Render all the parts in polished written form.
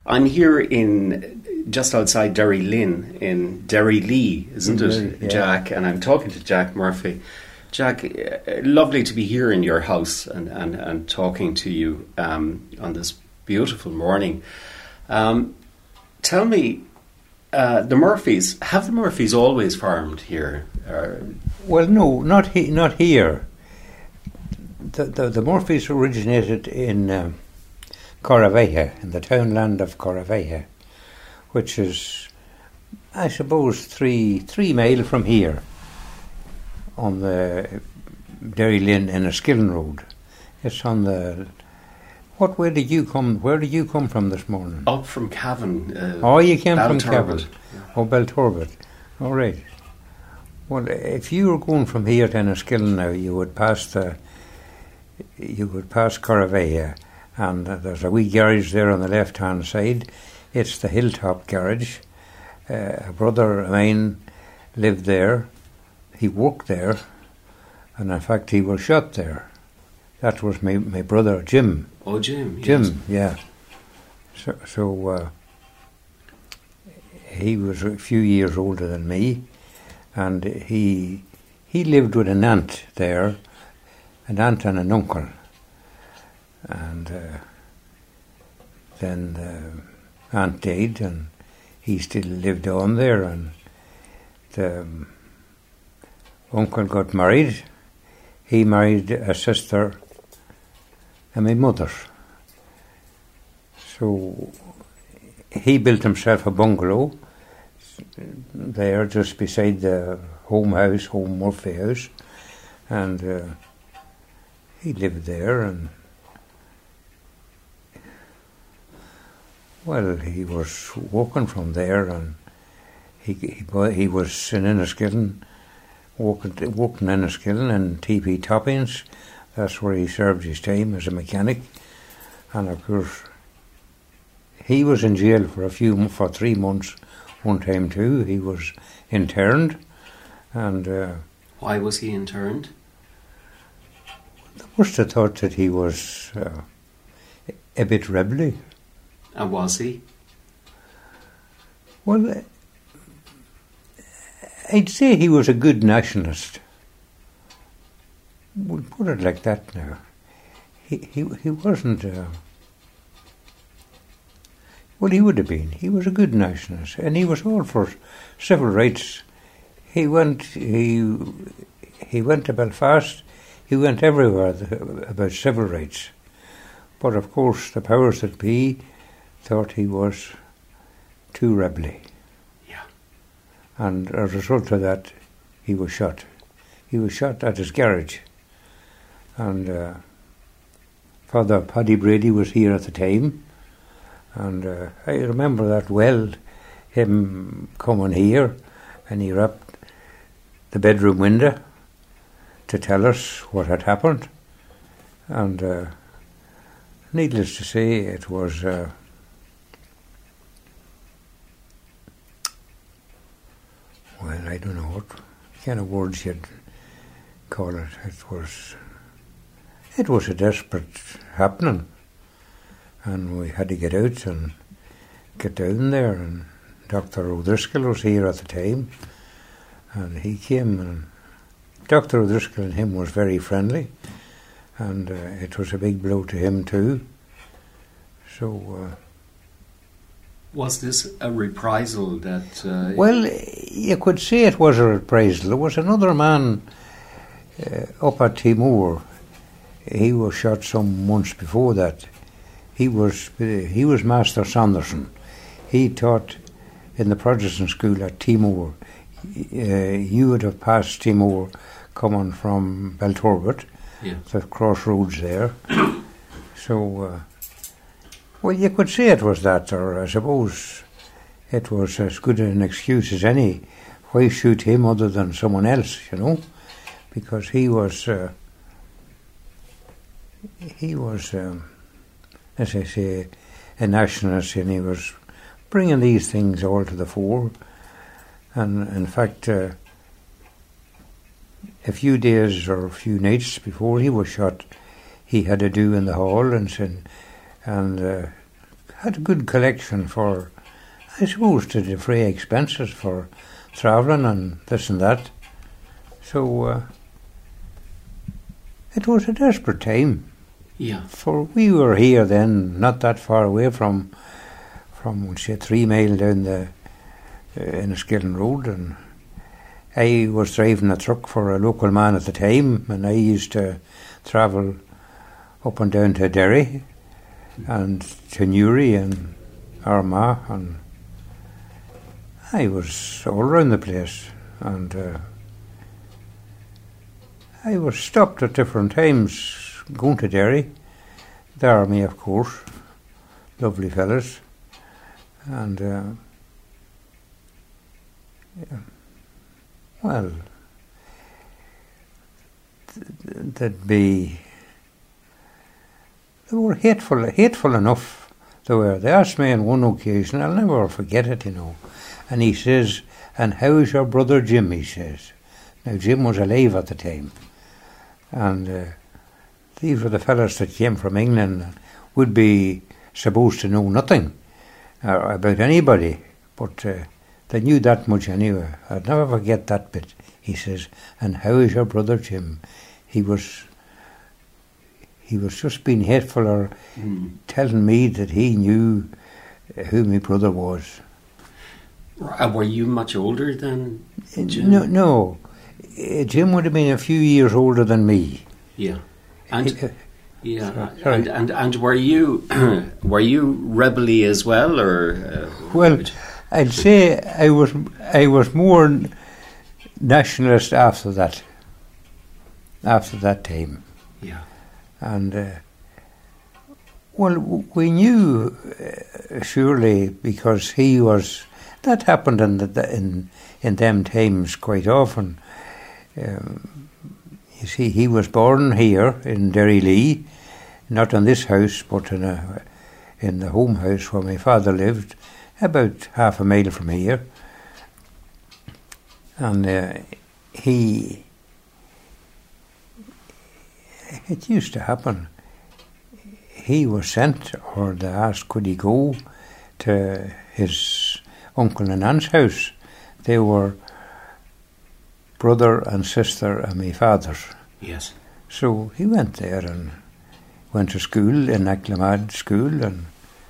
I'm here in just outside Derry Lynn in Derry Lee, isn't it, Yeah. Jack? And I'm talking to Jack Murphy. Jack, lovely to be here in your house and talking to you on this beautiful morning. Tell me, have the Murphys always farmed here? Well, no, not here. The Murphys originated in Corraveja, in the townland of Corraveja, which is, I suppose, three mile from here, on the Derry Lynn Enniskillen Road. It's on the... What way did you come? Where did you come from this morning? Up from Cavan. You came from Cavan. Yeah. Oh, Belturbet. All right. Well, if you were going from here to Enniskillen now, you would pass Corraveja, and there's a wee garage there on the left-hand side. It's the Hilltop Garage. A brother of mine lived there. He worked there, and in fact he was shot there. That was my brother Jim. Oh, Jim. Jim, yes. Yeah. So he was a few years older than me, and he lived with an aunt there, an aunt and an uncle. And then the aunt died, and he still lived on there, and the uncle got married. He married a sister and my mother. So he built himself a bungalow there just beside the home Murphy house, and he lived there, and well, he was walking from there, and he was in Enniskillen, walking in Enniskillen and TP Toppings. That's where he served his time as a mechanic, and of course he was in jail for 3 months one time too. He was interned, and why was he interned? They must have thought that he was a bit rebelly. And was he? Well, I'd say he was a good nationalist. We'll put it like that now. He wasn't... well, he would have been. He was a good nationalist, and he was all for civil rights. He went to Belfast. He went everywhere about civil rights. But of course, the powers that be thought he was too rebelly. Yeah. And as a result of that, he was shot. He was shot at his garage. And Father Paddy Brady was here at the time. And I remember that well, him coming here, and he rapped the bedroom window to tell us what had happened. And needless to say, it was... well, I don't know what kind of words you'd call it. It was a desperate happening, and we had to get out and get down there, and Dr. O'Driscoll was here at the time, and he came, and Dr. O'Driscoll and him was very friendly, and it was a big blow to him too. So... was this a reprisal that... Well, you could say it was a reprisal. There was another man up at Timor. He was shot some months before that. He was Master Sanderson. He taught in the Protestant school at Timor. You would have passed Timor coming from Belturbet, yeah. The crossroads there. So... well, you could say it was that, or I suppose it was as good an excuse as any. Why shoot him other than someone else, you know? Because he was, as I say, a nationalist, and he was bringing these things all to the fore. And in fact, a few days or a few nights before he was shot, he had a do in the hall and had a good collection for, I suppose, to defray expenses for travelling and this and that. So it was a desperate time. Yeah. For we were here then, not that far away from say 3 mile down the Enniskillen Road, and I was driving a truck for a local man at the time, and I used to travel up and down to Derry and to Newry and Armagh, and I was all around the place, and I was stopped at different times going to Derry, the army of course, lovely fellas, and well, they were hateful enough. They asked me on one occasion, I'll never forget it, and he says, "And how is your brother Jim?" he says. Now Jim was alive at the time, and these were the fellas that came from England and would be supposed to know nothing about anybody, but they knew that much anyway. I'd never forget that bit. He says, "And how is your brother Jim?" He was just being hateful or telling me that he knew who my brother was. Were you much older than Jim? No. Jim would have been a few years older than me. Yeah. And and were you rebelly as well, or well, I'd say I was more nationalist after that time. Yeah. And well, we knew surely, because he was. That happened in them times quite often. You see, he was born here in Derrylee, not in this house, but in the home house where my father lived, about half a mile from here. And it used to happen. He was sent, or they asked could he go to his uncle and aunt's house. They were brother and sister and my father's. Yes. So he went there and went to school in Acklamad School, and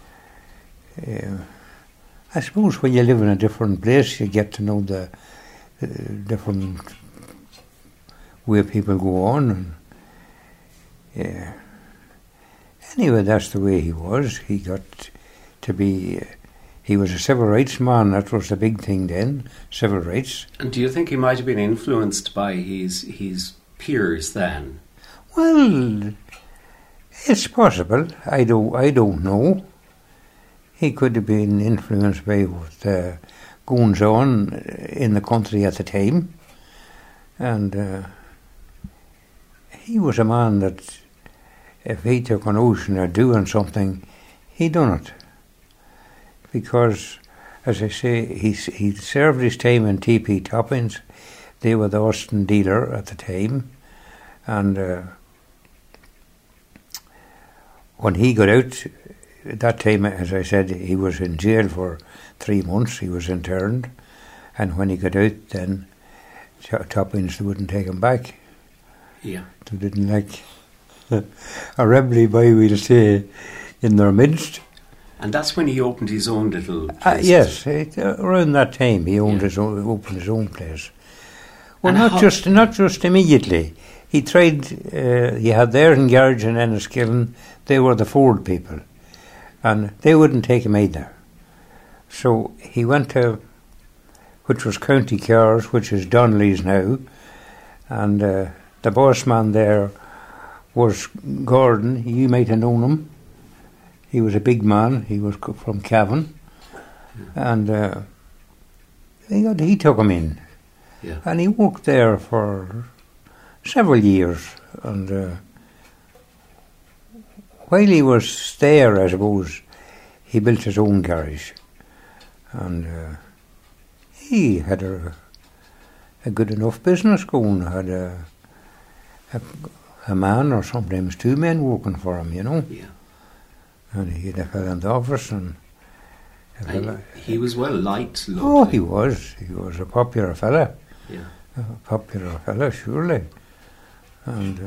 I suppose when you live in a different place you get to know the different way people go on, and anyway, that's the way he was. He got to be he was a civil rights man. That was the big thing then, civil rights. And do you think he might have been influenced by his peers then? Well, it's possible. I don't know. He could have been influenced by what goings on in the country at the time, and he was a man that if he took a notion of doing something, he done it. Because, as I say, he served his time in T.P. Toppins. They were the Austin dealer at the time, and when he got out, at that time, as I said, he was in jail for 3 months. He was interned, and when he got out, then Toppins, they wouldn't take him back. Yeah, they didn't like a rebelly boy, we'll say, in their midst. And that's when he opened his own little place. Yes, around that time he opened his own place. Well, not just immediately. He tried. He had theirs in garage in Enniskillen. They were the Ford people, and they wouldn't take him either. So he went to, which was County Cars, which is Donnelly's now, and the boss man there was Gordon. You might have known him. He was a big man. He was from Cavan, and he took him in, and he worked there for several years. And while he was there, I suppose, he built his own garage, and he had a good enough business going. Had a man or sometimes 2 men working for him, Yeah. And he had a fella in the office, and And he was well liked. oh, Locally. he was. He was a popular fella. Yeah. A popular fella, surely. And,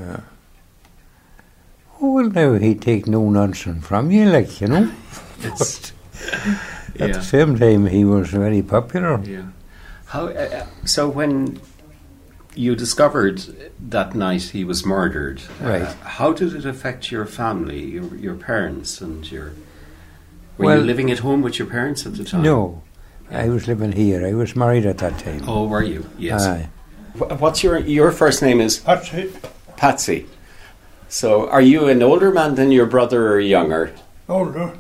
oh, well, now he'd take no nonsense from you, like, you know. It's, At yeah. the same time, he was very popular. Yeah. How? So when you discovered that night he was murdered, Right. How did it affect your family, your parents, and your? Were Well- you living at home with your parents at the time? No, I was living here. I was married at that time. Oh, were you? Yes. Aye. What's your first name is That's it. Patsy. So are you an older man than your brother or younger? Older.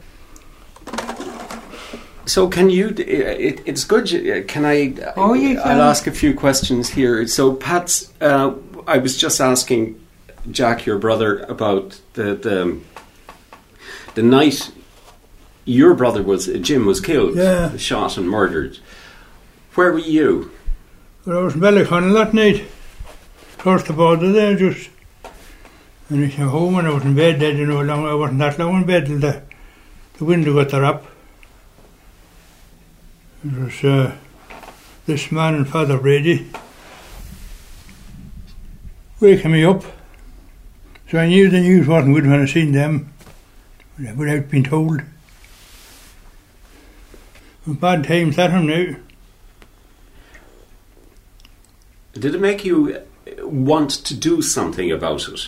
So can you? It's good. Can I? Oh, you can. I'll ask a few questions here. So, Pat's. I was just asking Jack, your brother, about the night your brother Jim was killed, Yeah. shot and murdered. Where were you? But I was in Ballyconnell that night. Crossed the border there just. And I came home and I was in bed then, you know, I wasn't that long in bed till the window got the rap. It was this man and Father Brady waking me up. So I knew the news wasn't good when I seen them, without being told. Bad times at him now. Did it make you want to do something about it?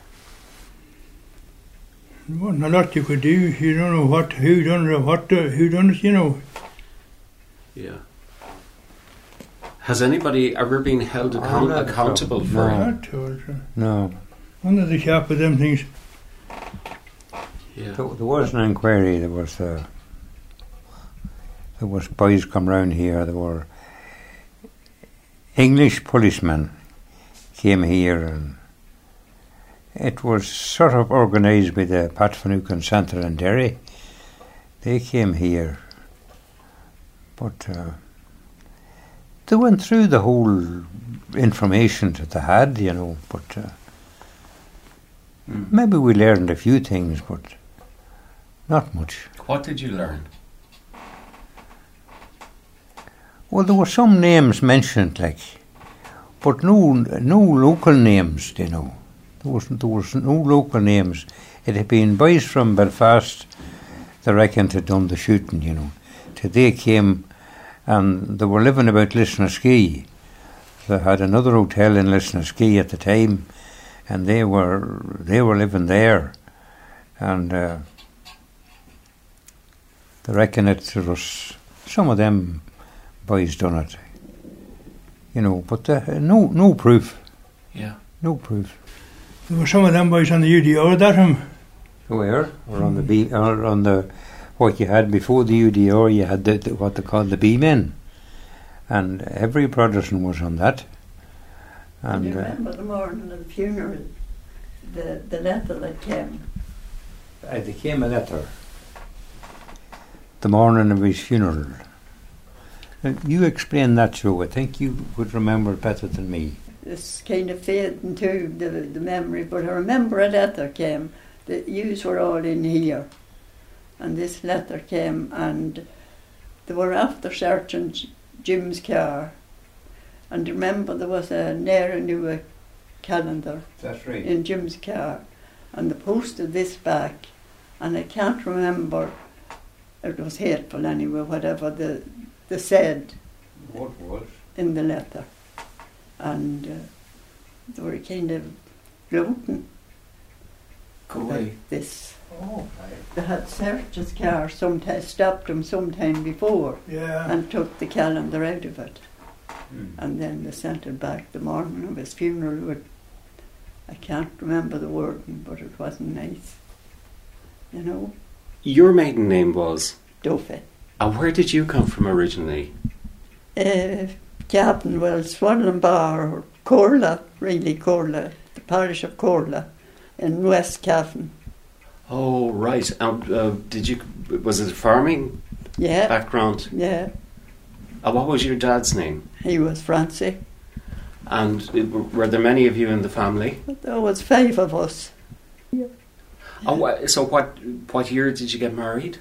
There wasn't a lot you could do. You don't know who done it, you know. Yeah. Has anybody ever been held not accountable so. for No. it? Not told you. No, One of the sharp of them things. Yeah. there was an inquiry. There was boys come round here. There were English policemen came here, and it was sort of organised by the Pat Finucane Centre in Derry. They came here, but they went through the whole information that they had, you know, but maybe we learned a few things, but not much. What did you learn? Well, there were some names mentioned, like, but no local names, you know. There was no local names. It had been boys from Belfast, they reckoned, had done the shooting, you know. Till they came, and they were living about Lisnaskea. They had another hotel in Lisnaskea at the time, and they were living there, and they reckon it was some of them boys done it, you know, but no proof. Yeah. No proof. There were some of them boys on the UDO that him. Where? Or on the B, or on the what you had before the UDO, you had the what they called the B-men, and every Protestant was on that. And Do you remember the morning of the funeral, the letter that came? there came a letter the morning of his funeral. You explain that, Joe. I think you would remember it better than me. It's kind of fading to the memory, but I remember a letter came. The yous were all in here, and this letter came, and they were after searching Jim's car. And remember, there was a near new calendar That's right. in Jim's car, and they posted this back, and I can't remember. It was hateful anyway, whatever they said What was? in the letter, and they were kind of gloating Go about away. this. Oh, They had searched his car sometime, stopped him sometime before, Yeah. and took the calendar out of it, and then they sent it back the morning of his funeral. I can't remember the wording, but it wasn't nice, you know. Your maiden name was. Duffy. And where did you come from originally? Captain, well, Swanland Bar, or Corla, really Corla, the parish of Corla, in West Cavan. Oh, right. Did you? Was it a farming Yeah, background? yeah, What was your dad's name? he was Francie. And were there many of you in the family? There was 5 of us. So what year did you get married?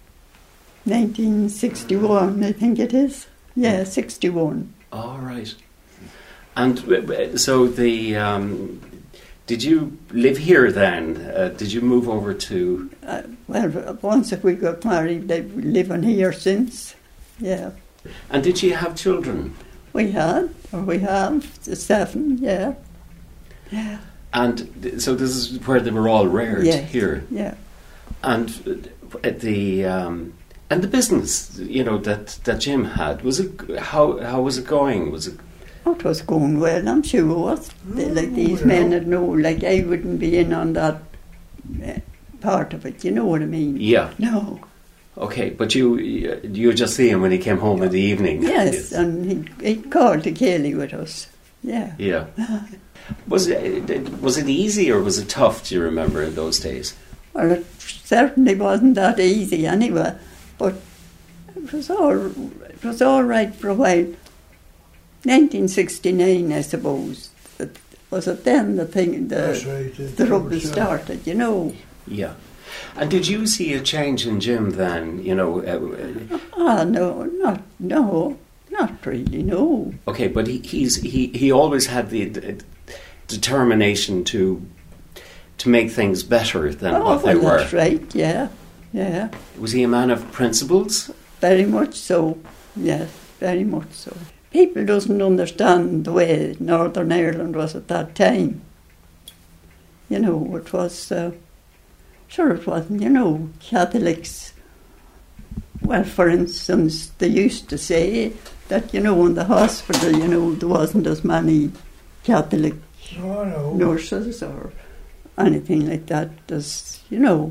1961, I think it is. Yeah, 61. All right. And so did you live here then? Did you move over to... Well, once if we got married, they've been living here since. Yeah. And did you have children? We have 7, yeah. Yeah. And so this is where they were all reared, here. Yeah. And the business, you know, that Jim had, was it how was it going? Was it? Oh, it was going well, I'm sure it was. Like these men would know, like I wouldn't be in on that part of it. You know what I mean? Yeah. No. Okay, but you just see him when he came home in the evening. Yes, and he called to Kelly with us. Yeah. Yeah. Was it easy or was it tough? Do you remember in those days? Well, it certainly wasn't that easy anyway, but it was all right for a while. 1969, I suppose. Was it then the rubble started? You know. Yeah. And did you see a change in Jim then? You know. No, not really. No. Okay, but he always had the determination to make things better than what they were. That's right. Yeah. Was he a man of principles? Very much so. Yes, very much so. People doesn't understand the way Northern Ireland was at that time. You know, it was. Sure, it wasn't. You know, Catholics. Well, for instance, they used to say that, you know, in the hospital, you know, there wasn't as many Catholic nurses or anything like that. As you know,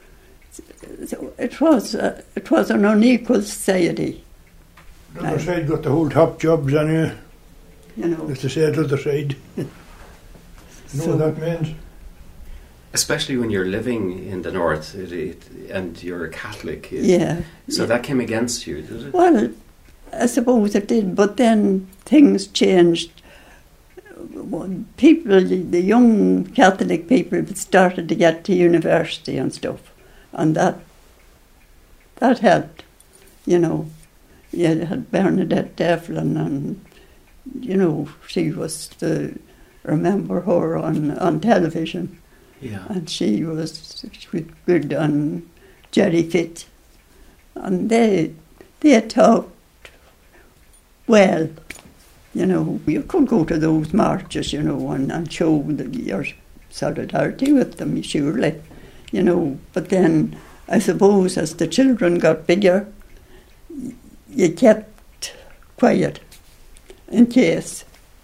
it was an unequal society. The other side got the whole top jobs anyway. You know, as to say, the other side. You know what that means? Especially when you're living in the north and you're a Catholic. So that came against you, did it? Well, I suppose it did, but then things changed. People, the young Catholic people, started to get to university and stuff, and that helped. You know, you had Bernadette Devlin, and you know she was remember her on television. Yeah. And she was good on Jerry Fitt. And they talked well. You know, you could go to those marches, you know, and show your solidarity with them, surely. You know, but then I suppose as the children got bigger, you kept quiet in case.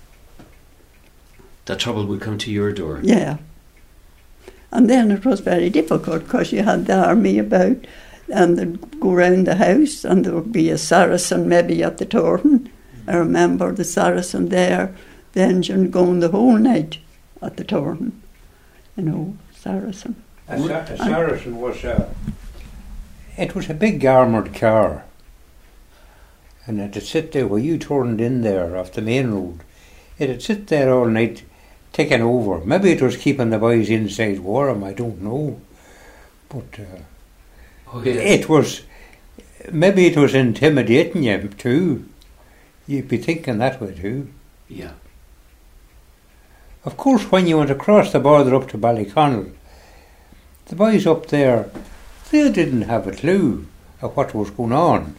That trouble would come to your door. Yeah. And then it was very difficult because you had the army about and they'd go round the house and there would be a Saracen maybe at the Torton. I remember the Saracen there, the engine going the whole night at the Torton. You know, Saracen. A Saracen was it was a big armoured car. And it'd sit there where you turned in there off the main road. It'd sit there all night taking over. Maybe it was keeping the boys inside warm, I don't know. But it was, maybe it was intimidating you too. You'd be thinking that way too. Yeah. Of course, when you went across the border up to Ballyconnell, the boys up there, they didn't have a clue of what was going on.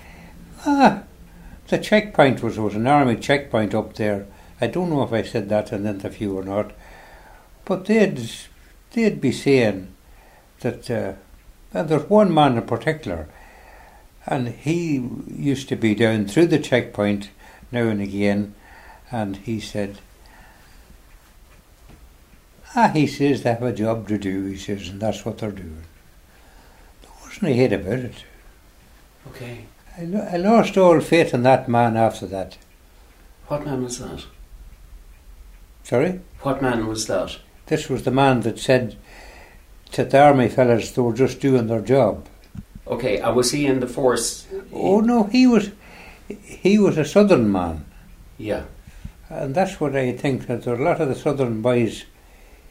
The checkpoint was an army checkpoint up there. I don't know if I said that in the interview or not, but they'd be saying that there's one man in particular, and he used to be down through the checkpoint now and again, and he said, he says they have a job to do, he says, and that's what they're doing. There wasn't a hit about it. Okay. I lost all faith in that man after that. What man was that? Sorry? What man was that? This was the man that said to the army fellas they were just doing their job. Okay, and was he in the force? Oh no, he was a southern man. Yeah. And that's what I think, that there are a lot of the southern boys,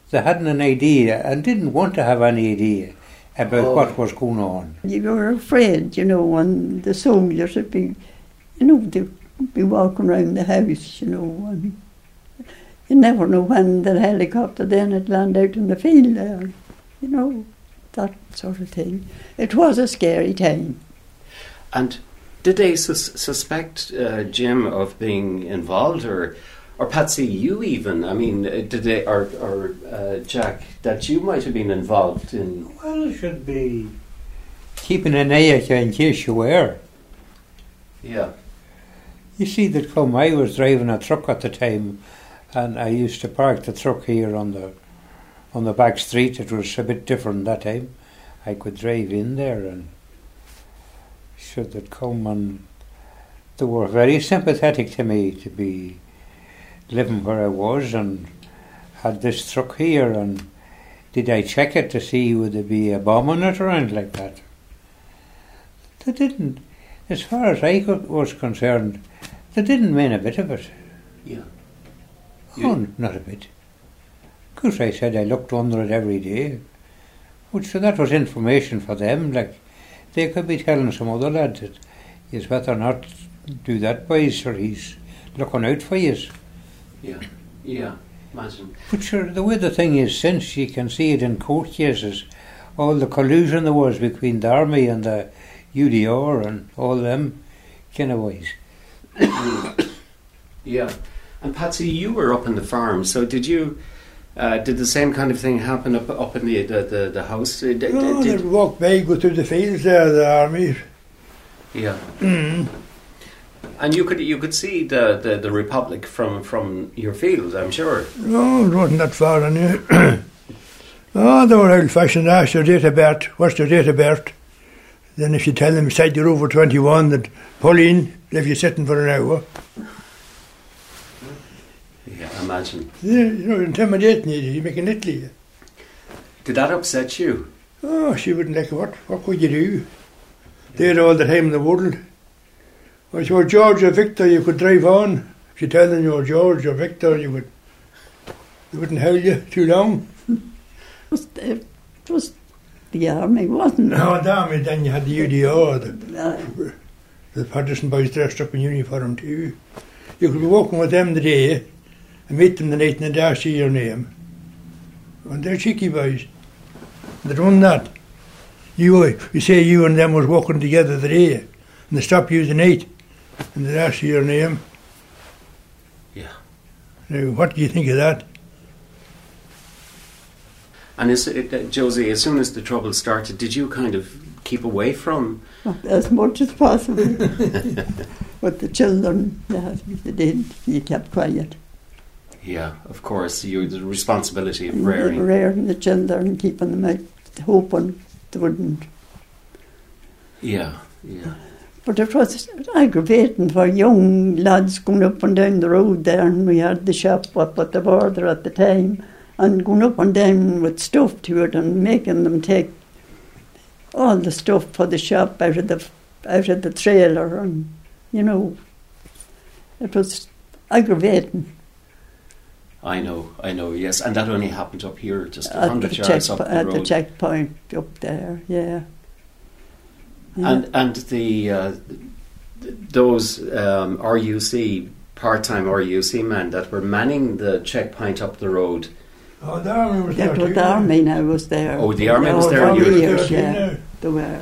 they hadn't an idea and didn't want to have any idea about what was going on. You were afraid, when the soldiers would be, they'd be walking around the house, and you never know when the helicopter then had landed out in the field there, that sort of thing. It was a scary time. And did they suspect Jim of being involved, or Patsy, you even? I mean, did they, or Jack, that you might have been involved in? Well, it should be keeping an eye at you in case you were. Yeah. You see that I was driving a truck at the time, and I used to park the truck here on the back street. It was a bit different that time. I could drive in there, and should that come, and they were very sympathetic to me to be living where I was and had this truck here, and did I check it to see would there be a bomb on it or anything like that? They didn't. As far as I was concerned, they didn't mean a bit of it. Yeah. Oh, not a bit. Because I said I looked under it every day. So that was information for them. Like, they could be telling some other lad that he's better not do that, boys, or he's looking out for you. Yeah, imagine. But sure, the way the thing is, since you can see it in court cases, all the collusion there was between the army and the UDR and all them kind of ways. Yeah. And Patsy, you were up in the farm, so did you? Did the same kind of thing happen up in the house? They'd walk by, go through the fields there, the army. Yeah. And you could see the Republic from your field, I'm sure. No, it wasn't that far anyway. They were old-fashioned. Ask your date of birth. What's your date of birth? Then if you tell them beside you're over 21, they'd pull in, leave you sitting for an hour. Yeah, imagine. Yeah, intimidating you make an Italy. Did that upset you? Oh, she wouldn't like it. What could you do? They had all the time in the world. Well, if you were George or Victor, you could drive on. If you tell them you were George or Victor, they wouldn't hold you too long. It was the army, wasn't it? No, the army, then you had the UDR, the partisan boys dressed up in uniform too. You could be walking with them the day and meet them the night and they'd ask you your name. And they're cheeky boys. They'd run that. You say you and them was walking together the day and they stop you the night and they'd ask you your name. Yeah. Now, what do you think of that? And Josie, as soon as the trouble started, did you kind of keep away from? As much as possible. But the children, they did. You kept quiet. Yeah, of course. You had the responsibility of rearing. Rearing the children, keeping them out, hoping they wouldn't. Yeah. But it was aggravating for young lads going up and down the road there, and we had the shop up at the border at the time, and going up and down with stuff to it and making them take all the stuff for the shop out of the trailer, and it was aggravating. I know, yes. And that only happened up here, just 100 yards up the road. At the checkpoint up there, yeah. And those RUC, part-time RUC men that were manning the checkpoint up the road. Oh, the army was there too. The army now was there. Oh, the army was there. For years, yeah. They were,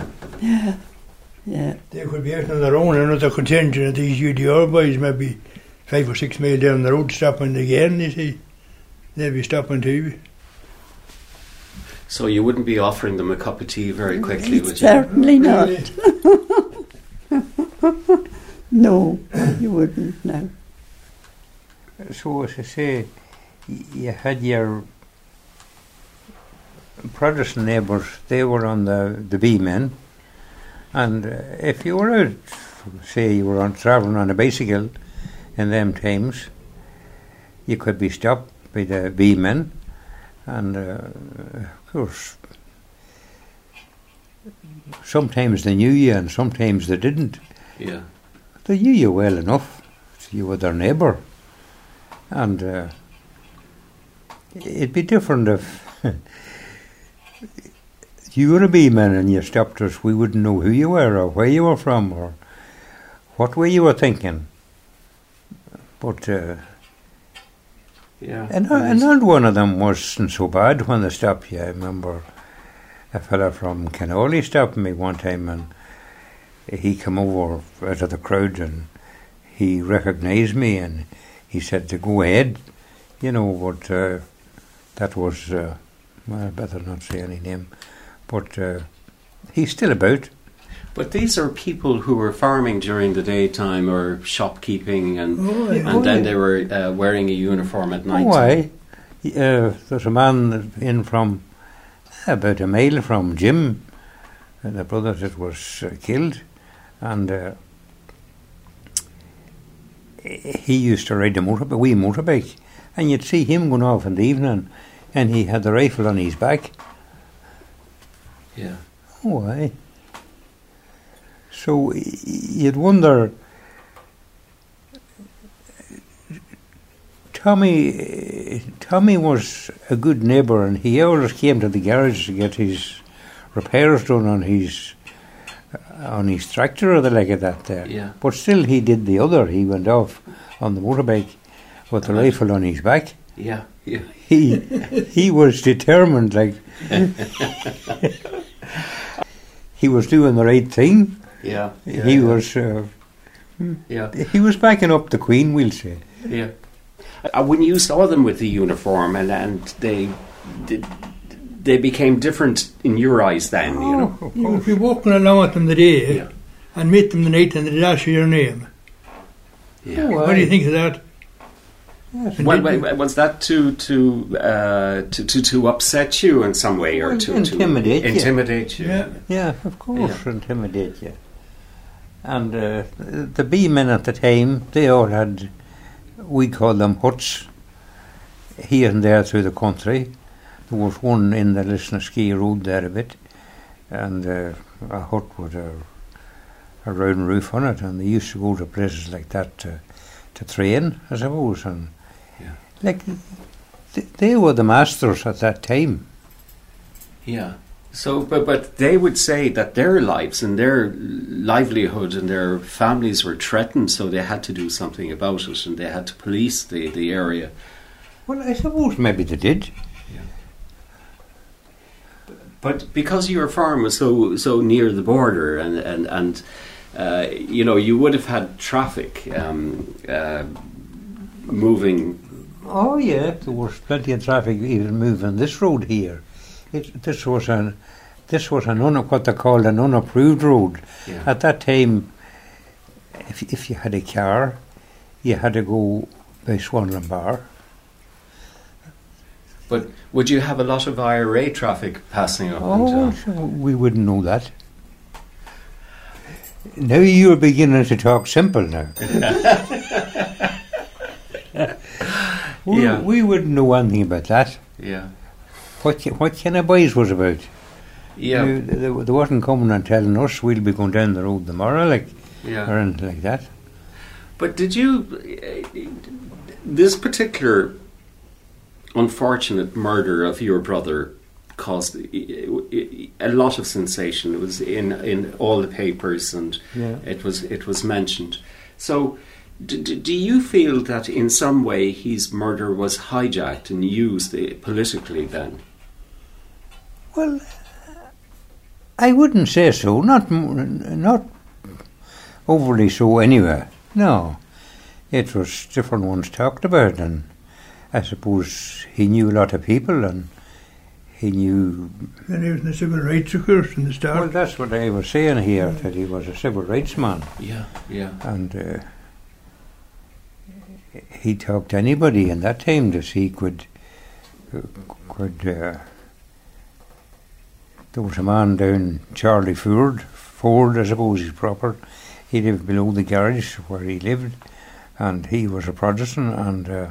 yeah. They could be out on their own, another contingent of these UDR boys, maybe 5 or 6 miles down the road, stopping again, you see. They'd be stopping too. So you wouldn't be offering them a cup of tea very quickly, would you? Certainly not. No, you wouldn't, no. So, as I say, you had your Protestant neighbours, they were on the B men, and if you were out, say you were travelling on a bicycle in them times, you could be stopped by the B men, and of course sometimes they knew you and sometimes they didn't. Yeah. They knew you well enough, you were their neighbour, and it'd be different if you were a B-man and you stopped us. We wouldn't know who you were or where you were from or what way you were thinking. But and not one of them wasn't so bad when they stopped you. I remember a fella from Canolly stopped me one time, and he came over out of the crowd and he recognised me and he said to go ahead, but that was, well, I better not say any name, but he's still about. But these are people who were farming during the daytime or shopkeeping, and then they were wearing a uniform at night. Why? There's a man in from about a mile from Jim, the brother that was killed, and he used to ride a wee motorbike, and you'd see him going off in the evening, and he had the rifle on his back. Yeah. Why? So you'd wonder. Tommy was a good neighbour, and he always came to the garage to get his repairs done on his tractor or the like of that there. Yeah. But still, he did the other. He went off on the motorbike with the rifle on his back. Yeah. Yeah. He was determined, like he was doing the right thing. Yeah. He was. He was backing up the Queen, we'll say. Yeah. When you saw them with the uniform, and they became different in your eyes, then You would be walking along with them the day, and meet them the night, and they'd ask you your name. Yeah. What do you think of that? Yes. Well, was that to upset you in some way, or to intimidate you? Yeah, of course, intimidate you. And the B-men at the time, they all had, we call them huts, here and there through the country. There was one in the Lisnaskea Road there a bit, and a hut with a round roof on it, and they used to go to places like that to train, I suppose, and they were the masters at that time. Yeah. So, but they would say that their lives and their livelihood and their families were threatened, so they had to do something about it, and they had to police the area. Well, I suppose maybe they did. Yeah. But because your farm was so near the border, and you would have had traffic moving. Oh yeah, there was plenty of traffic even moving this road here. This was what they called an unapproved road. Yeah. At that time, if you had a car, you had to go by Swanland Bar. But would you have a lot of IRA traffic passing up? We wouldn't know that. Now you're beginning to talk simple now. We wouldn't know anything about that. Yeah. What kind of boys was about? Yeah. They wasn't coming and telling us we'll be going down the road tomorrow, or anything like that. But did you... this particular unfortunate murder of your brother caused a lot of sensation. It was in all the papers, and it was mentioned. So... Do you feel that in some way his murder was hijacked and used politically then? Well, I wouldn't say so. Not overly so anyway. No. It was different ones talked about, and I suppose he knew a lot of people, and he knew... And he was the civil rights, of course, in the start. Well, that's what I was saying here, that he was a civil rights man. Yeah. And... he talked to anybody in that time that he could there was a man down Charlie Ford I suppose he's proper. He lived below the garage where he lived, and he was a Protestant, and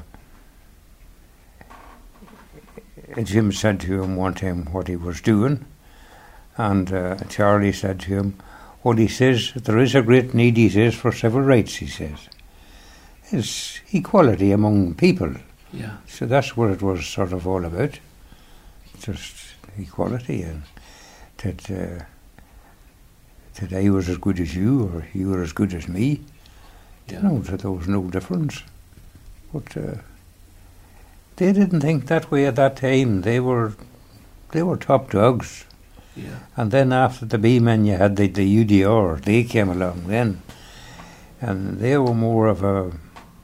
Jim said to him one time what he was doing, and Charlie said to him, well, he says, there is a great need, he says, for civil rights, he says. It's equality among people. Yeah. So that's what it was sort of all about. Just equality, and that I was as good as you, or you were as good as me. Yeah. You know, that there was no difference. But they didn't think that way at that time. They were top dogs. Yeah. And then after the B-men, you had the UDR. They came along then, and they were more of a.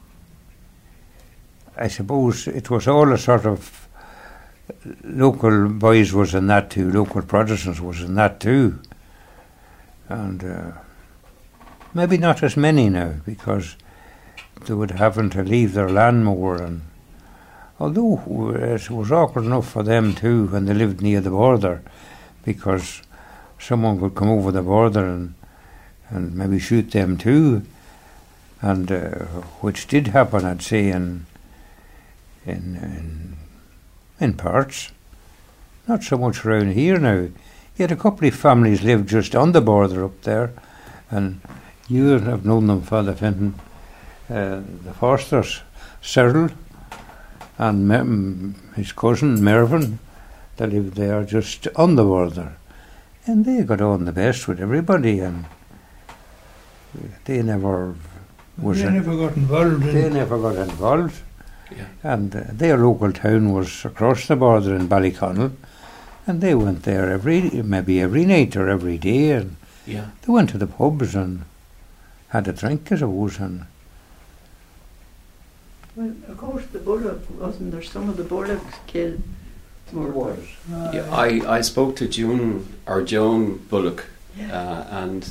I suppose it was all a sort of local boys was in that too. Local Protestants was in that too, and maybe not as many now, because they would having to leave their land more. And although it was awkward enough for them too when they lived near the border, because someone would come over the border and maybe shoot them too, and which did happen, I'd say, in parts. Not so much around here now. You had a couple of families lived just on the border up there, and you have known them, Father Fenton, the Forsters, Cyril, and his cousin Mervyn. They lived there just on the border, and they got on the best with everybody, and they never got involved. They never got involved. Yeah. And their local town was across the border in Ballyconnell, and they went there maybe every night or every day, and Yeah. they went to the pubs and had a drink, I suppose. And Well, of course, the bullock, wasn't there some of the bullocks killed? Yeah, I spoke to Joan Bullock, and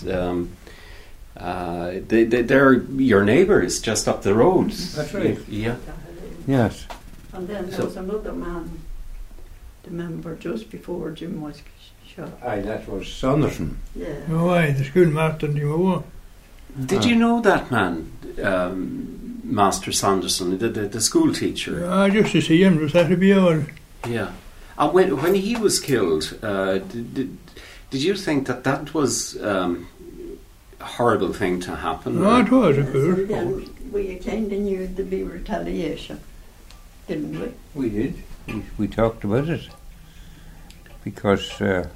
they're your neighbours just up the road. That's right. Yeah. yes, And then there was another man, the member, just before Jim was shot. aye, that was Sanderson. Yeah. Oh, aye, the schoolmaster in Jim. Did you know that man, Master Sanderson, the school teacher? I just to see him, just had to be all. Yeah. And when he was killed, did you think that was a horrible thing to happen? No, it was, of course. Then we kind of knew there'd be retaliation, didn't we? We did. We talked about it, because the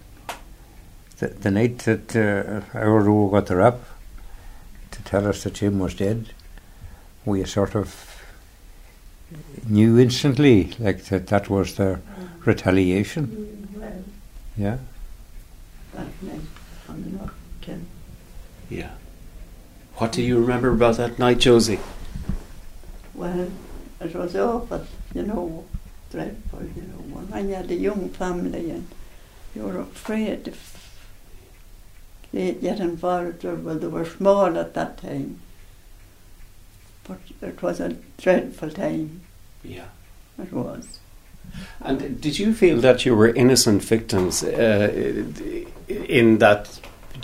night that our row got the rap to tell us that Jim was dead, we sort of knew instantly, like that was the retaliation. Well, Yeah. that night on the North Ken. Yeah. What do you remember about that night, Josie? Well, it was awful, dreadful, when you had a young family and you were afraid if they'd get involved, or well, they were small at that time. But it was a dreadful time. Yeah. It was. And did you feel that you were innocent victims in that,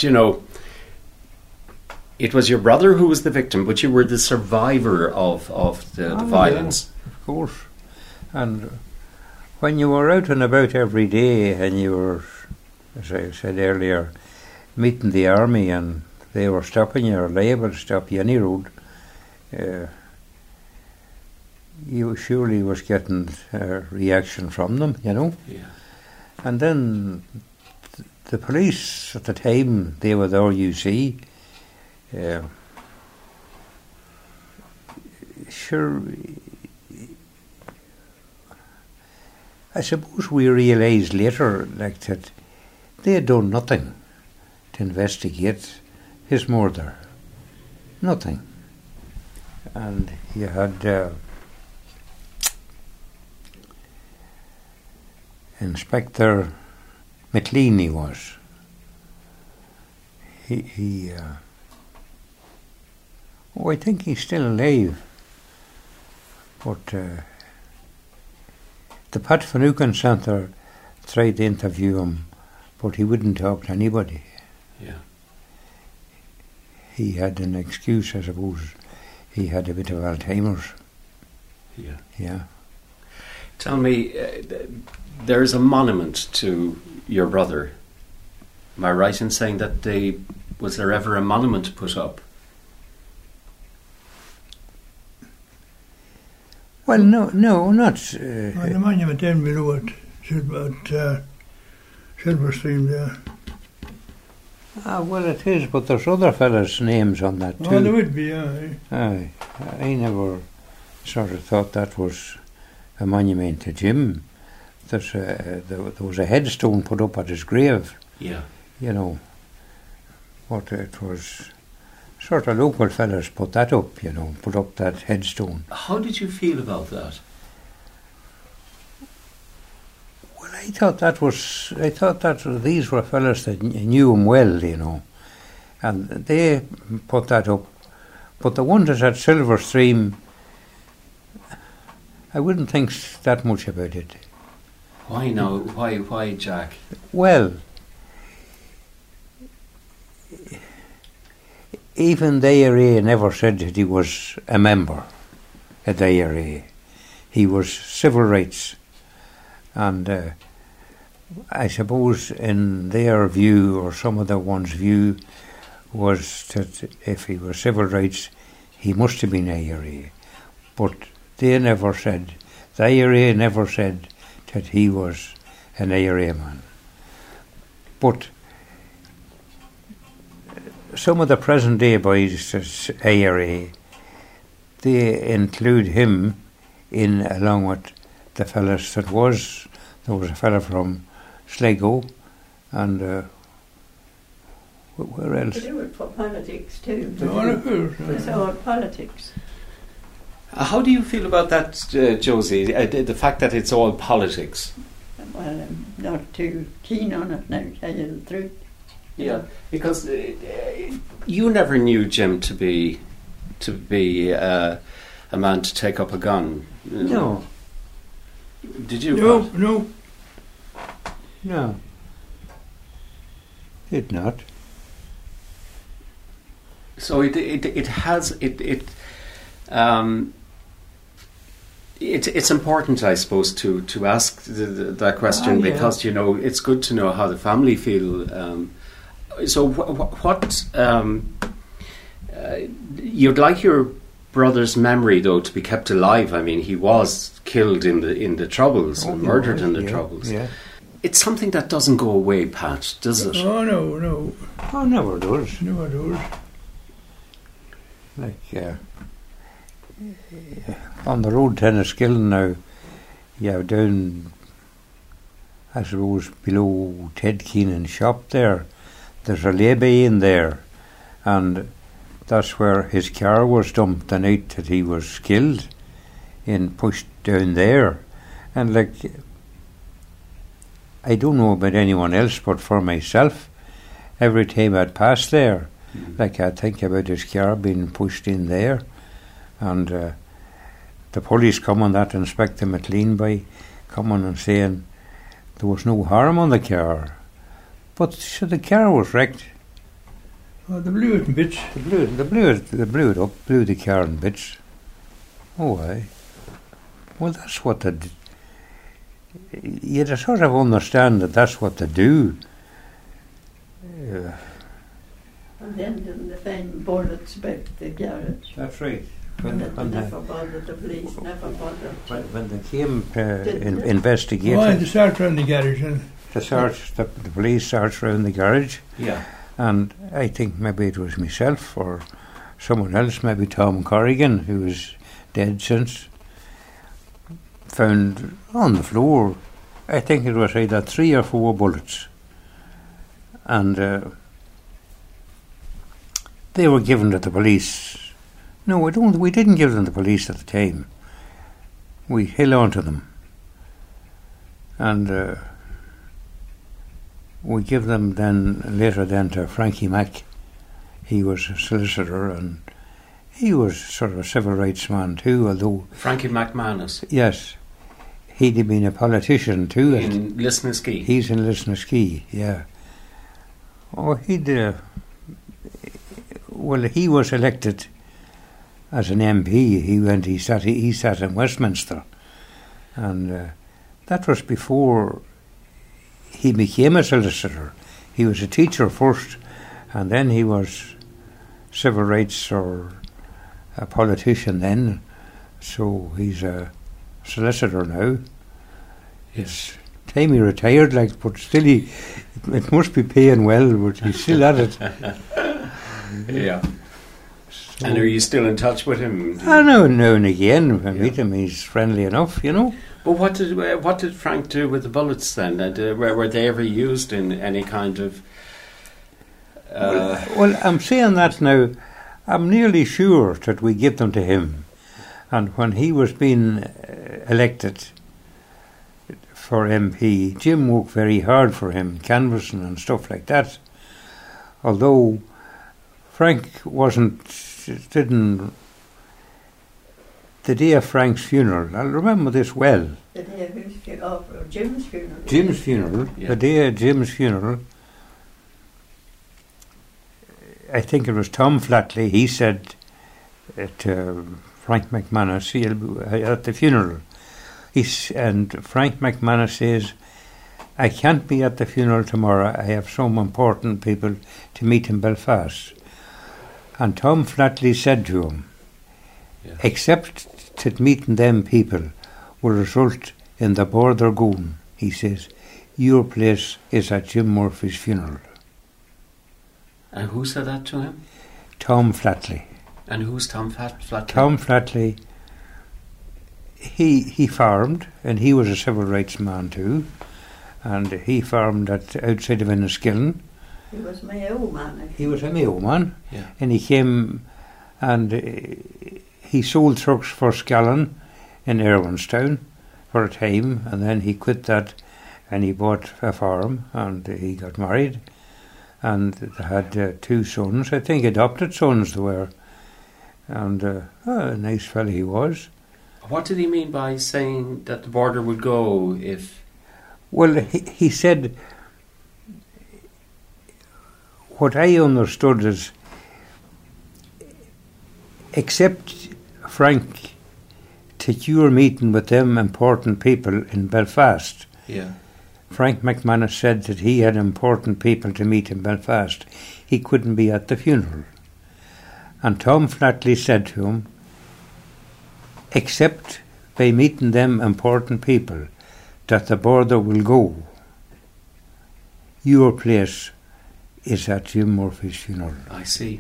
it was your brother who was the victim, but you were the survivor of the violence? Yeah, of course. And when you were out and about every day, and you were, as I said earlier, meeting the army, and they were stopping you or liable to stop you any road, you surely was getting a reaction from them, Yeah. And then the police at the time, they were there, you see. Sure, I suppose we realised later, like, that they had done nothing to investigate his murder. Nothing. And you had Inspector McLean, he was. I think he's still alive. But the Pat Finucane Centre tried to interview him, but he wouldn't talk to anybody. Yeah. He had an excuse, I suppose. He had a bit of Alzheimer's. Yeah. Yeah. Tell me, there's a monument to your brother. Am I right in saying that was there ever a monument put up? Well, no, not... the monument then below it, Silver Stream there. Well, it is, but there's other fellas' names on that too. Oh, there would be, aye. Aye. I never sort of thought that was a monument to Jim. There was a headstone put up at his grave. Yeah. You know, but it was sort of local fellas put that up, you know, put up that headstone. How did you feel about that? Well, I thought that these were fellas that knew him well, you know, and they put that up. But the one that's at Silver Stream, I wouldn't think that much about it. Why now? Why, Jack? Well, even the IRA never said that he was a member of the IRA. He was civil rights. And I suppose in their view, or some other one's view, was that if he was civil rights, he must have been IRA. But they never said, the IRA never said that he was an IRA man. But some of the present day boys, IRA, they include him in along with the fellas there was a fella from Sligo, and where else? They do it for politics too. It's all politics. How do you feel about that, Josie? The fact that it's all politics. Well, I'm not too keen on it now, to tell you the truth. Yeah, because you never knew Jim to be a man to take up a gun. No. Did you? No. No. Did not. So it's important, I suppose, to ask that question, because you know it's good to know how the family feel. So what you'd like your brother's memory though to be kept alive? I mean, he was killed in the Troubles and murdered in the Troubles. Yeah. It's something that doesn't go away, Pat, does it? Oh no. Oh, never does. Never does. Like on the road to Enniskillen now, you have down, I suppose, below Ted Keenan's shop there. There's a lay-by in there, and that's where his car was dumped the night that he was killed, and pushed down there. And like, I don't know about anyone else, but for myself, every time I'd pass there, like I'd think about his car being pushed in there, and the police coming, that Inspector McLean by, coming and saying there was no harm on the car. But so the car was wrecked. Oh, they blew it in bits. They blew it up, blew the car in bits. Oh, aye. Well, that's what they did. You'd sort of understand that that's what they do. And then didn't they find bullets back the garage? That's right. Never bothered the police, never bothered. When they came to investigate, Why they searched around the garage? The police searched around the garage. Yeah. And I think maybe it was myself or someone else, maybe Tom Corrigan, who was dead since, found on the floor, I think it was either 3 or 4 bullets. And they were given to the police. No, we didn't give them to the police at the time. We held on to them. And we give them later to Frankie Mack. He was a solicitor, and he was sort of a civil rights man too, although... Frankie McManus. Yes. He'd have been a politician too. In Lisnaskea. He's in Lisnaskea, yeah. Oh, he was elected as an MP. He sat in Westminster. And that was before he became a solicitor. He was a teacher first, and then he was civil rights or a politician then, So he's a solicitor now. It's time he retired, like, but still it must be paying well, but he's still at it. Yeah. So, And are you still in touch with him? I know now and again, if I meet him, he's friendly enough, you know. But what did Frank do with the bullets then? Were they ever used in any kind of... Well, I'm saying that now. I'm nearly sure that we give them to him. And when he was being elected for MP, Jim worked very hard for him, canvassing and stuff like that. Although Frank didn't... The day of Frank's funeral, I'll remember this well. The day of whose funeral? Oh, Jim's funeral. Jim's funeral, Yeah. the day of Jim's funeral, I think it was Tom Flatley, he said to Frank McManus at the funeral, and Frank McManus says, I can't be at the funeral tomorrow, I have some important people to meet in Belfast. And Tom Flatley said to him, except that meeting them people will result in the border going, he says, your place is at Jim Murphy's funeral. And who said that to him? Tom Flatley. And who's Tom Flatley? Tom Flatley, he farmed, and he was a civil rights man too, and he farmed outside of Enniskillen. He was a Mayo man. He was a Mayo man, Yeah. and he came and he sold trucks for Scallon in Irwinstown for a time, and then he quit that and he bought a farm and he got married. And they had 2 sons, I think adopted sons they were. And a nice fella he was. What did he mean by saying that the border would go if... Well, he said, what I understood is, except Frank, that you were meeting with them important people in Belfast. Yeah. Frank McManus said that he had important people to meet in Belfast. He couldn't be at the funeral. And Tom Flatley said to him, except by meeting them important people, that the border will go. Your place is at Jim Murphy's funeral. I see.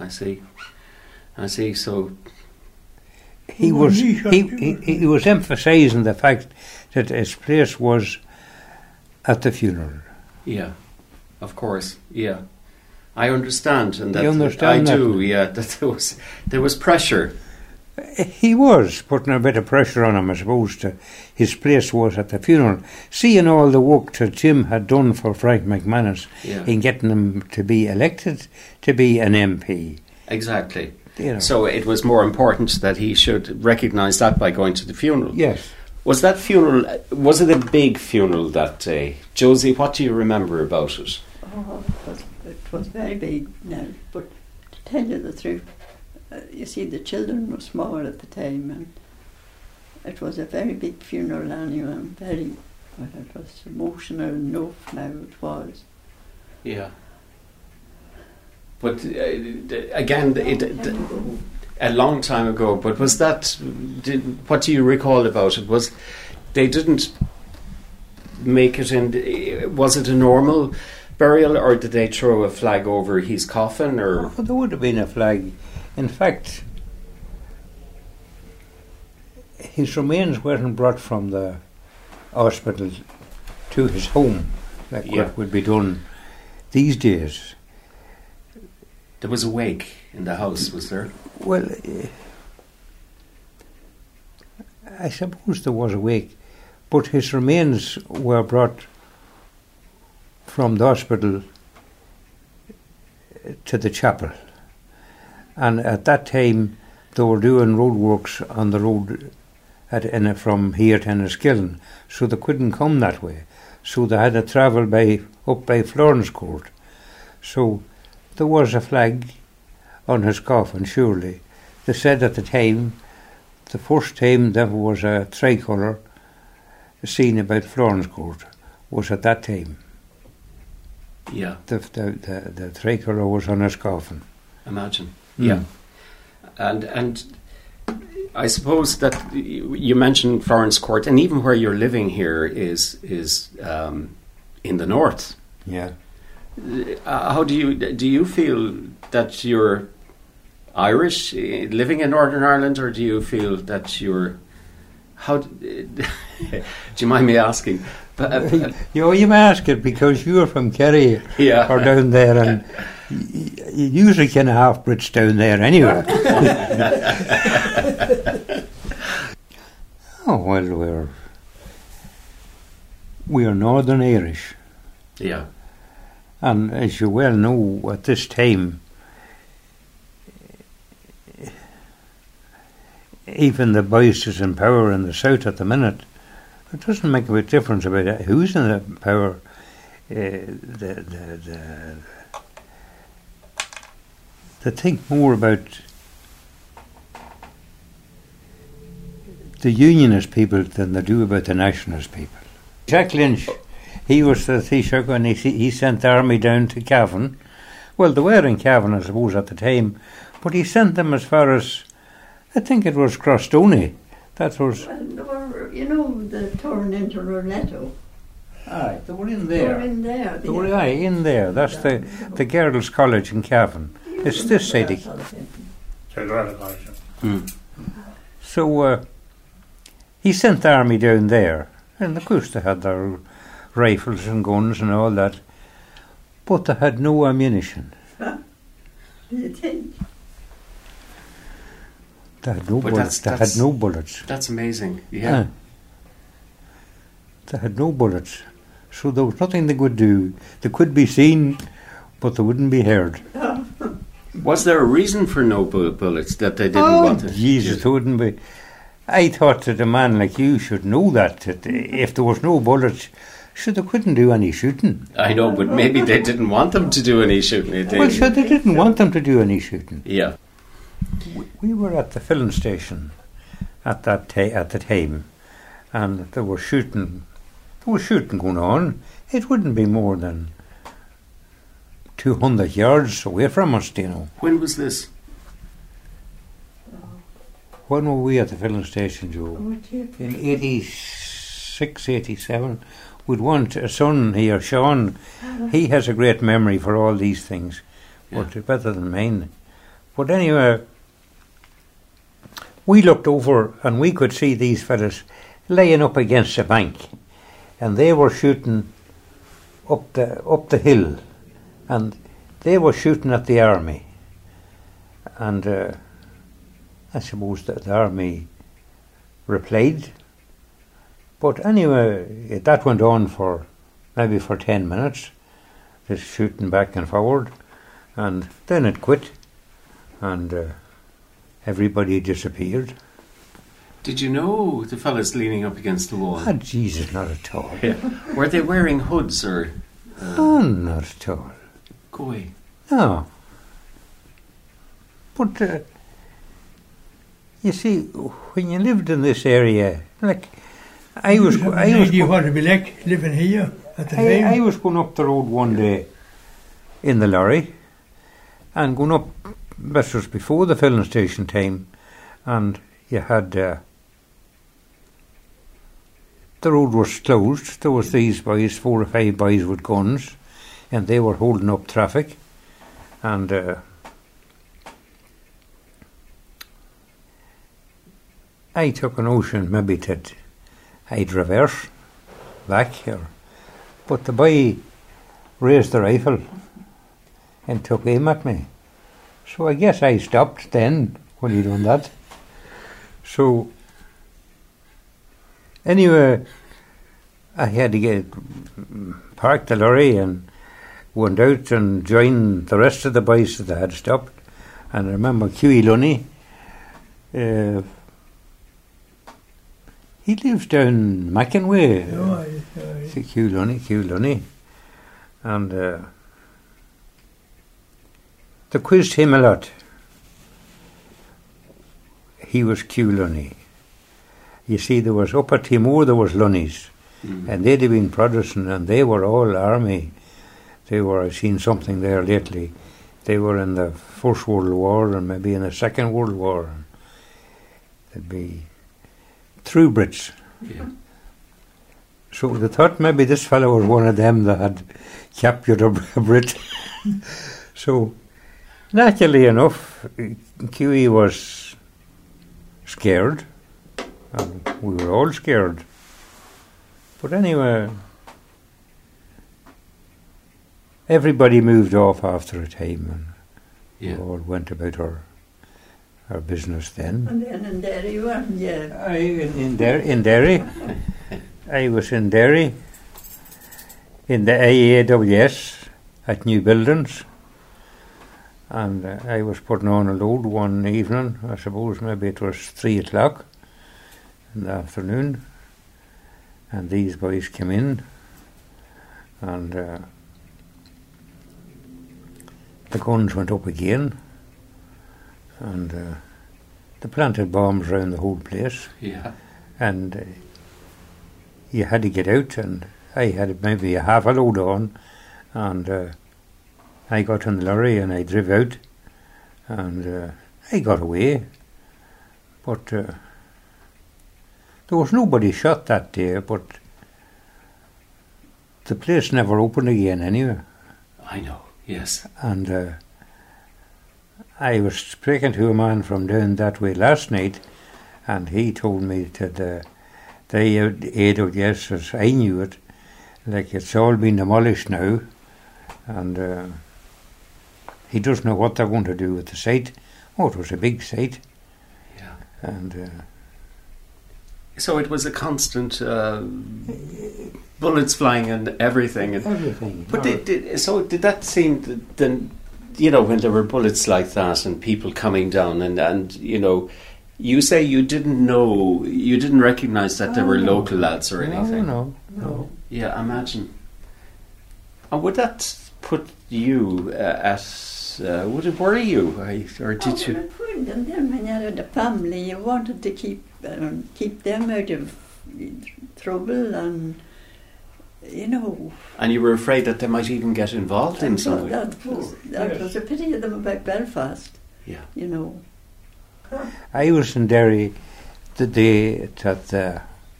So, He was emphasising the fact that his place was at the funeral. yeah, of course, yeah. I understand, and You understand I that? do. Yeah, that there was pressure. He was putting a bit of pressure on him, I suppose. His place was at the funeral. Seeing all the work that Jim had done for Frank McManus in getting him to be elected to be an MP. Exactly. You know. So it was more important that he should recognise that by going to the funeral. Yes. Was that funeral? Was it a big funeral that day, Josie? What do you remember about it? Oh, it was very big now. But to tell you the truth, you see, the children were small at the time, and it was a very big funeral anyway. And it was emotional enough. Now it was. Yeah. But again, a long time ago. But was that? What do you recall about it? Was they didn't make it in? Was it a normal burial, or did they throw a flag over his coffin? Or There would have been a flag. In fact, his remains weren't brought from the hospital to his home, like what would be done these days. There was a wake in the house, was there? Well, I suppose there was a wake, but his remains were brought from the hospital to the chapel. And at that time, they were doing roadworks on the road from here to Enniskillen, so they couldn't come that way. So they had to travel up by Florence Court. So there was a flag on his coffin, surely. They said at the time, the first time there was a tricolour seen about Florence Court was at that time. Yeah. The tricolour was on his coffin. Imagine. Yeah. And I suppose that you mentioned Florence Court, and even where you're living here is in the north. Yeah. How do you feel that you're Irish living in Northern Ireland, or do you feel that you're do you mind me asking? You may ask it because you're from Kerry or down there, and you usually kind of half Brits down there anyway. Oh well, we're Northern Irish. Yeah. And as you well know, at this time, even the boys is in power in the south at the minute, it doesn't make a big difference about who's in the power. They think more about the unionist people than they do about the nationalist people. Jack Lynch, he was the Taoiseach, and he sent the army down to Cavan. Well, they were in Cavan, I suppose, at the time, but he sent them as far as, I think it was Crostoni. That was... Well, they were, the turn into Roletto. Aye, they were in They there. were in there. They were in there. That's the Girls' College in Cavan. It's this side of... So he sent the army down there, and of course they had their rifles and guns and all that, but they had no ammunition. Do you think? They had no But bullets. They had no bullets. That's amazing. Yeah. They had no bullets, so there was nothing they could do. They could be seen, but they wouldn't be heard. Was there a reason for no bullets, that they didn't want to? Jesus, there wouldn't be. I thought that a man like you should know that if there was no bullets, they couldn't do any shooting. I know, but maybe they didn't want them to do any shooting. Well, sure, they didn't want them to do any shooting. Yeah. We were at the filling station at the time, and there was shooting going on. It wouldn't be more than 200 yards away from us, When was this? When were we at the filling station, Joe? In 86, 87. We'd want a son here, Sean. He has a great memory for all these things, but better than mine. But anyway, we looked over and we could see these fellas laying up against a bank, and they were shooting up the hill, and they were shooting at the army, and I suppose that the army replied. But anyway, that went on for maybe 10 minutes, just shooting back and forward, and then it quit, and everybody disappeared. Did you know the fellas leaning up against the wall? Ah, Jesus, not at all. Yeah. Were they wearing hoods or? Oh, not at all. Go away. No. But you see, when you lived in this area, like I was. Do you want to be like living here at the time? I was going up the road one day in the lorry, and going up. This was before the filling station time, and you had the road was closed. There was these boys, 4 or 5 boys with guns, and they were holding up traffic, and I took a notion maybe that I'd reverse back here, but the boy raised the rifle and took aim at me. So I guess I stopped then when he done that. So anyway, I had to park the lorry and went out and joined the rest of the boys that had stopped. And I remember Hughie Lunny. He lives down Mackinway. Hugh Lunny. And they quizzed him a lot. He was Hugh Lunny. You see, there was up at Timor, there was Lunnies, and they'd have been Protestant, and they were all army. They were, I've seen something there lately, they were in the First World War and maybe in the Second World War. There'd be through Brits. Yeah. So they thought maybe this fellow was one of them that had captured a Brit. So, naturally enough, QE was scared. And we were all scared. But anyway, everybody moved off after a time, and Yeah. we all went about our business then. And then in Derry, weren't you? In Derry. I was in Derry, in the AAWS at New Buildings, and I was putting on a load one evening. I suppose maybe it was 3 o'clock in the afternoon, and these boys came in, and the guns went up again, and they planted bombs around the whole place, Yeah. and you had to get out, and I had maybe a half a load on, and I got in the lorry and I drove out, and I got away, but there was nobody shot that day, but the place never opened again anyway. I know. Yes. And I was speaking to a man from down that way last night, and he told me that the AWS, as I knew it, like it's all been demolished now, and he doesn't know what they're going to do with the site. Oh, it was a big site. Yeah. And So it was a constant bullets flying and everything. And, everything. but did that seem then? You know, when there were bullets like that and people coming down, and you know, you say you didn't recognise that there were local lads or anything. No. Yeah, imagine. And would that put you would it worry you, or did you? It would, and then when you had a family, you wanted to keep them out of trouble, and you know. And you were afraid that they might even get involved in some way. That was a pity of them about Belfast. Yeah. You know. I was in Derry the day that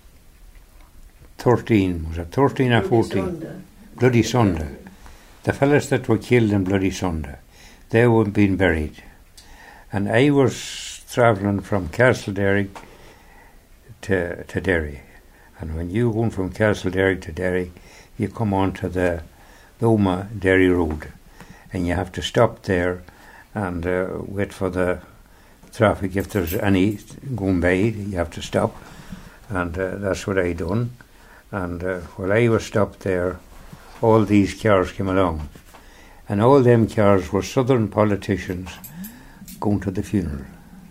13, was it 13 or 14? Bloody Sunday. The fellas that were killed in Bloody Sunday, they were being buried. And I was travelling from Castlederrig to Derry. And when you go from Castlederrig to Derry, you come on to the Omagh Derry Road. And you have to stop there and wait for the traffic. If there's any going by, you have to stop. And that's what I done. And while I was stopped there, all these cars came along. And all them cars were southern politicians going to the funeral.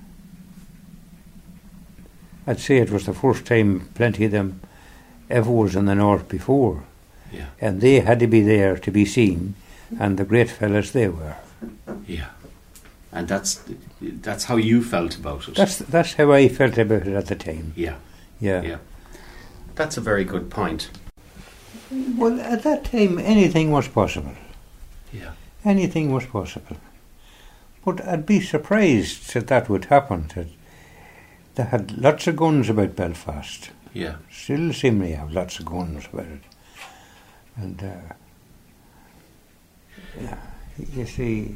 I'd say it was the first time plenty of them ever was in the north before. Yeah. And they had to be there to be seen, and the great fellas they were. Yeah. And that's how you felt about it. That's how I felt about it at the time. Yeah. Yeah. Yeah. That's a very good point. Well, at that time, anything was possible. Yeah. Anything was possible. But I'd be surprised that would happen. That they had lots of guns about Belfast. Yeah. Still seem to have lots of guns about it. And, you see,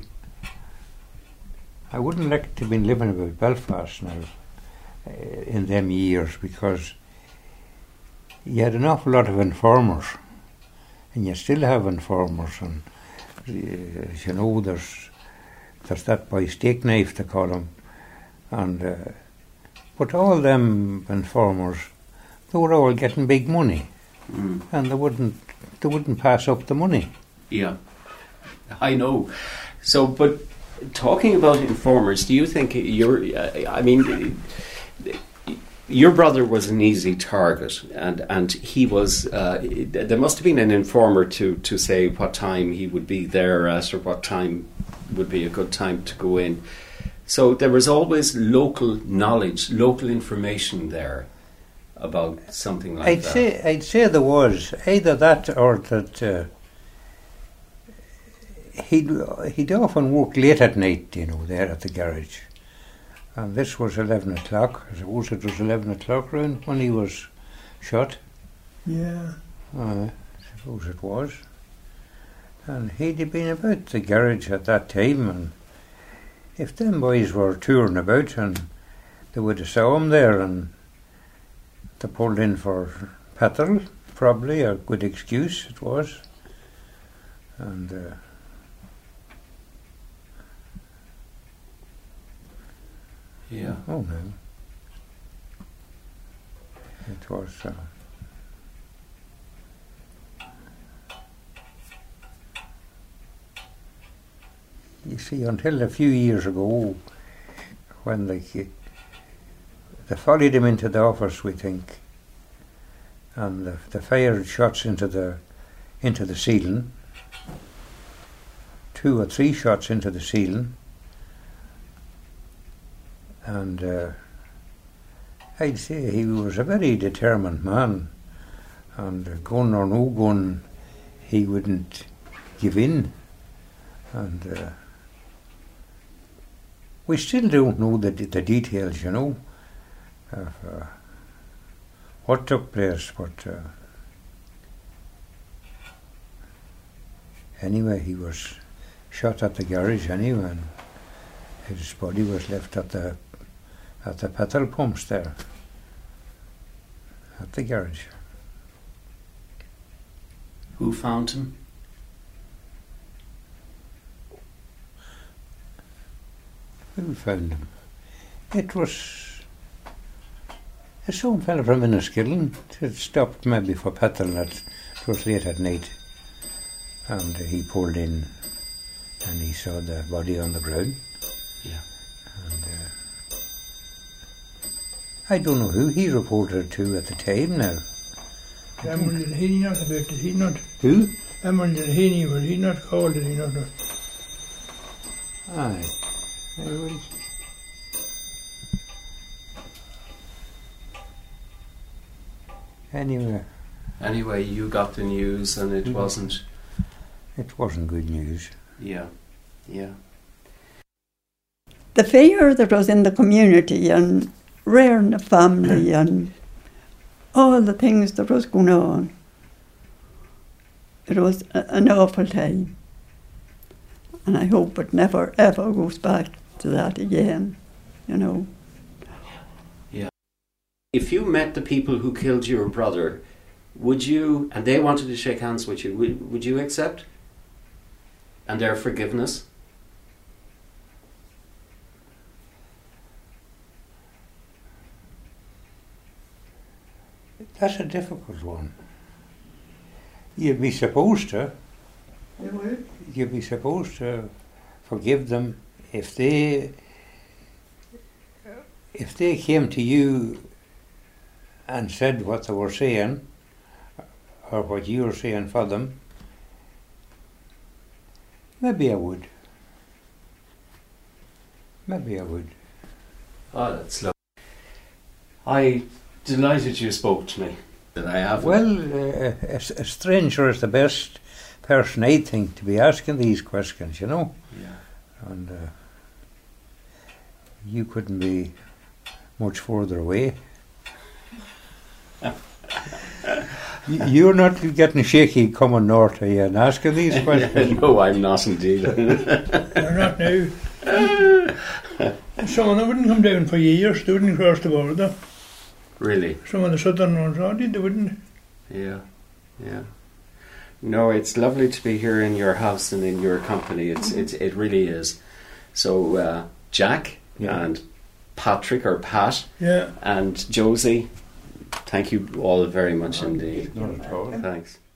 I wouldn't like to have been living about Belfast now in them years, because you had an awful lot of informers, and you still have informers, and you know, there's that boy Steak Knife, they call him, and but all them informers, they were all getting big money, and they wouldn't pass up the money. Yeah, I know. So, but talking about informers, do you think your brother was an easy target, and he was. There must have been an informer to say what time he would be there at, or what time would be a good time to go in. So there was always local knowledge, local information there about something like that. I'd say there was either that or that. He'd often work late at night, you know, there at the garage, And this was 11 o'clock. I suppose it was 11 o'clock round when he was shot. Yeah. I suppose it was. And he'd been about the garage at that time, and if them boys were touring about and they would have saw him there and they pulled in for petrol, probably a good excuse it was. And Yeah. oh no, it was you see, until a few years ago, when they followed him into the office, we think, and they fired shots into the ceiling, 2 or 3 shots into the ceiling, and I'd say he was a very determined man, and gun or no gun, he wouldn't give in, and we still don't know the details, you know, of what took place, but anyway, he was shot at the garage anyway, and his body was left at the petrol pumps there, at the garage. Who found him? Who found him? It was some fella from Inniskillen. It stopped maybe for petrol. It was late at night, and he pulled in, and he saw the body on the ground. Yeah. And I don't know who he reported it to at the time now. Emerald and Heaney not about it. He not. Who? Emerald and Heaney, but he not called it. He not. Aye. Well, Anyway, you got the news, and it wasn't. It wasn't good news. Yeah. Yeah. The fear that was in the community and rearing the family and all the things that was going on, it was an awful time. And I hope it never ever goes back to that again, you know. Yeah. If you met the people who killed your brother, would you, and they wanted to shake hands with you, would you accept? And their forgiveness? That's a difficult one. You'd be supposed to. You would? You'd be supposed to forgive them if they came to you and said what they were saying, or what you were saying for them. Maybe I would. Maybe I would. Oh, that's lovely. I'm delighted you spoke to me. That I have. Well, a stranger is the best person, I think, to be asking these questions, you know. Yeah. And you couldn't be much further away. You're not getting shaky coming north, are you, and asking these questions? No, I'm not indeed. They're not now. Some of them wouldn't come down for years. They wouldn't cross the border. Really? Some of the southern ones, they wouldn't. Yeah, yeah. No, it's lovely to be here in your house and in your company. It really is. So, Jack and Patrick, or Pat, and Josie, thank you all very much indeed. Not at all. Thanks.